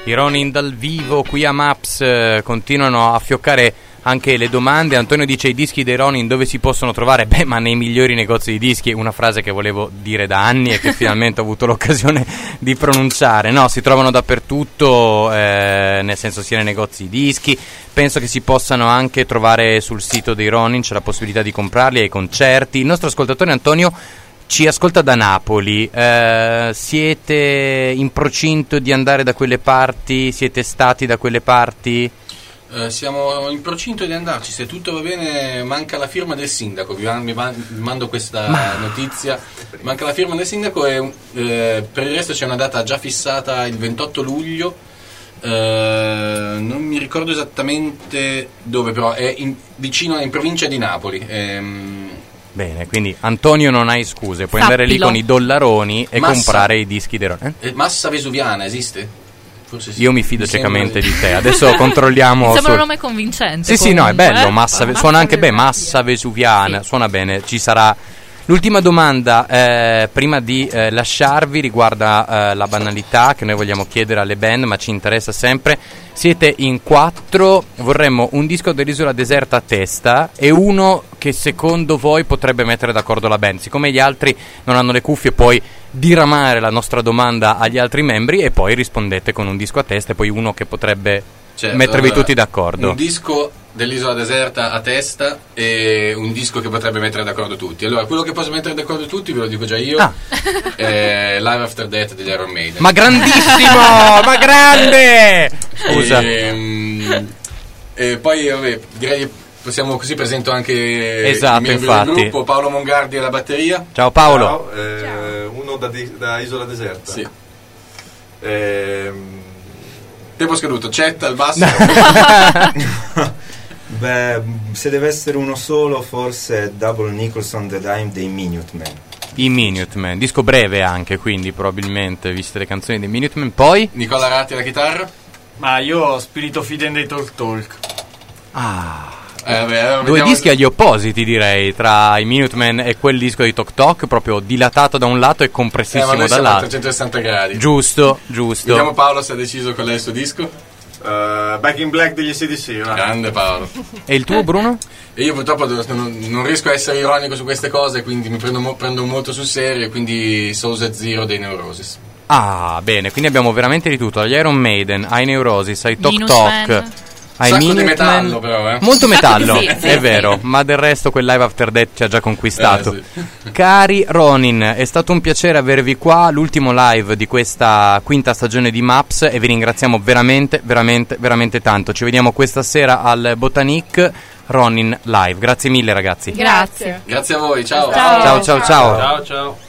I Ronin dal vivo qui a Maps, continuano a fioccare anche le domande. Antonio dice: i dischi dei Ronin dove si possono trovare? Beh, ma nei migliori negozi di dischi, una frase che volevo dire da anni e che finalmente ho avuto l'occasione di pronunciare. No, si trovano dappertutto, nel senso sia nei negozi di dischi. Penso che si possano anche trovare sul sito dei Ronin, c'è la possibilità di comprarli ai concerti. Il nostro ascoltatore Antonio ci ascolta da Napoli. Siete in procinto di andare da quelle parti? Siete stati da quelle parti? Siamo in procinto di andarci, se tutto va bene. Manca la firma del sindaco, vi mando questa notizia. Manca la firma del sindaco e per il resto c'è una data già fissata, il 28 luglio. Non mi ricordo esattamente dove, però è vicino, in provincia di Napoli. Bene, quindi Antonio non hai scuse, puoi andare lì con i dollaroni e comprare i dischi dei Ronin. Massa Vesuviana esiste? Forse sì. Io mi fido ciecamente di te. Adesso controlliamo. Sembra un nome convincente. Sì, comunque, no, è bello. Suona anche bene. Massa Vesuviana. Sì. Suona bene. Ci sarà. L'ultima domanda, prima di lasciarvi, riguarda la banalità che noi vogliamo chiedere alle band, ma ci interessa sempre. Siete in 4, vorremmo un disco dell'Isola Deserta a testa e uno che secondo voi potrebbe mettere d'accordo la band. Siccome gli altri non hanno le cuffie, poi diramare la nostra domanda agli altri membri e poi rispondete con un disco a testa e poi uno che potrebbe mettervi tutti d'accordo. Un disco dell'Isola Deserta a testa e un disco che potrebbe mettere d'accordo tutti. Allora, quello che posso mettere d'accordo tutti, ve lo dico già io, è Live After Death degli Iron Maiden. Ma grandissimo! Ma grande! Scusa. E poi, vabbè, direi possiamo così presento anche i membri del gruppo. Paolo Mongardi alla batteria. Ciao Paolo. Ciao. Uno da Isola Deserta. Sì. Tempo scaduto, Chet al basso. Beh, se deve essere uno solo, forse Double Nicholson The Dime dei Minutemen. I Minutemen, disco breve anche, quindi probabilmente, viste le canzoni dei Minutemen. Poi Nicola Ratti alla chitarra. Ma io ho Spirito Fiden dei Talk Talk. Due dischi agli oppositi, direi, tra i Minutemen e quel disco di Tok Tok, proprio dilatato da un lato e compressissimo dall'altro. 360 gradi. Giusto. Vediamo Paolo se ha deciso qual è il suo disco. Back in Black degli AC/DC. Grande Paolo. E il tuo, Bruno? E io purtroppo non riesco a essere ironico su queste cose, quindi mi prendo molto sul serio, quindi Souls at Zero dei Neurosis. Bene, quindi abbiamo veramente di tutto, agli Iron Maiden, ai Neurosis, ai Tok Tok, ai Minutemen. Metallo però, molto metallo, sì, è vero, ma del resto quel Live After Death ci ha già conquistato. Sì. Cari Ronin, è stato un piacere avervi qua, l'ultimo live di questa quinta stagione di Maps, e vi ringraziamo veramente, veramente, veramente tanto. Ci vediamo questa sera al Botanique Ronin Live. Grazie mille ragazzi. Grazie. Grazie a voi, ciao. Ciao. Ciao.